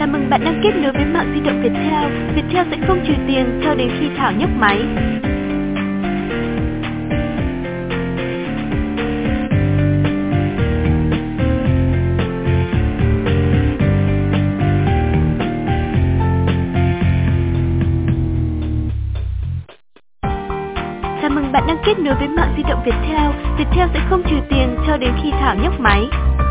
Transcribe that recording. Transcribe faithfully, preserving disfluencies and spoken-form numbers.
Chào mừng bạn đang kết nối với mạng di động Viettel. Viettel sẽ không trừ tiền cho đến khi Thảo nhấc máy. Chào mừng bạn đang kết nối với mạng di động Viettel. Viettel sẽ không trừ tiền cho đến khi Thảo nhấc máy.